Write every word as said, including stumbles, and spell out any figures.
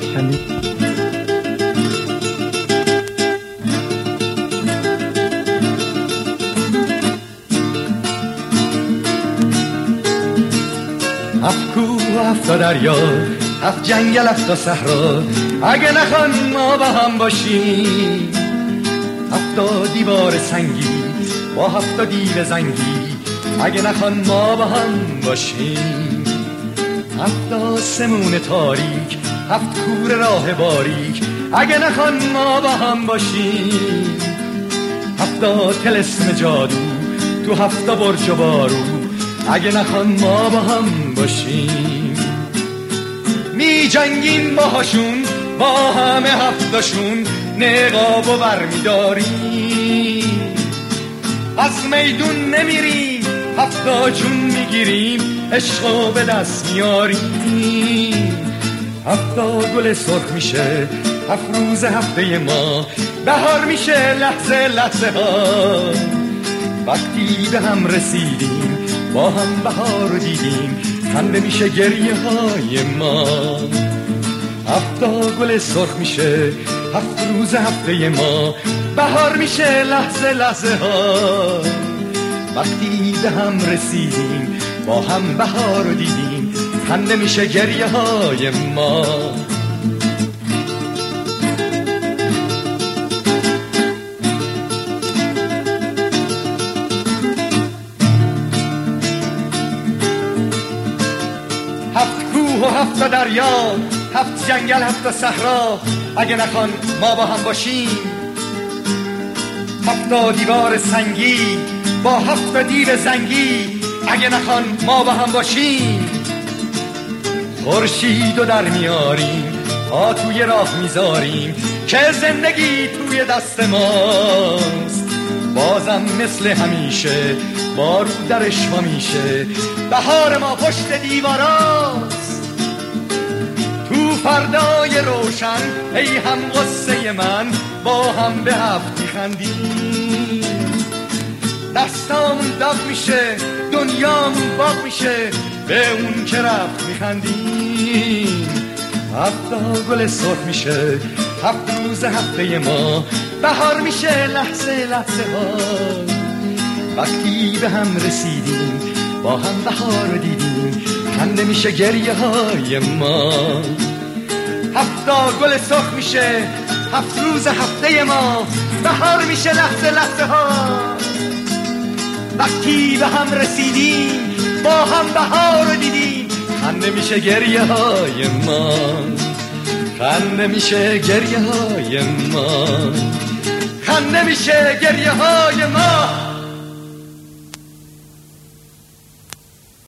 خندید. هفت کوه و هفت دریا، هفت جنگل هفت صحرا، اگه نخوان ما با هم باشیم. هفت دیوار سنگی با هفت دیو زنگی، اگه نخوان ما با هم باشیم. هفت آسمون تاریک، هفت کوره راه باریک، اگه نخوان ما با هم باشیم. هفت طلسم جادو تو هفت برج و بارو، اگه نخوان ما با هم باشیم. می جنگیم باهاشون با همه هفتاشون، نقاب و بر می داریم. از میدون نمیریم، هفتا جون میگیریم، عشقو به دست میاریم. هفتا گل سرخ میشه هفت روز هفته ما، بهار میشه لحظه لحظه ها. وقتی به هم رسیدیم با هم بهار رو دیدیم، خنده میشه گریه های ما. هفتا گل سرخ میشه هفت روز هفته ما، بهار میشه لحظه لحظه ها. وقتی به هم رسیدیم با هم بهار رو دیدیم، خنده میشه گریه های ما. هفت کوه و هفت دریا، هفت جنگل هفت صحرا، اگه نخوان ما با هم باشیم. هفت دیوار سنگی با هفت دیو زنگی، اگه نخوان ما با هم باشیم. خورشید و در میاریم، پا توی راه میذاریم، که زندگی توی دست ماست. بازم مثل همیشه بارو درش ما میشه، بهار ما پشت دیواراست. تو فردای روشن ای هم غصه من، با هم به هفت میخندیم. دستامون داغ میشه، دنیامون باغ میشه، به اون که رفت میخندیم. هفتا گل سرخ میشه هفت روز هفته ما، بهار میشه لحظه لحظه ها. وقتی به هم رسیدیم با هم بهار رو دیدیم، خنده میشه گریه های ما. هفتا گل سرخ میشه هفت روز هفته ما، بهار میشه لحظه لحظه ها. وقتی به هم رسیدیم با هم بهار رو دیدیم، خنده میشه گریه های ما. خنده میشه گریه های ما. خنده میشه گریه های ما.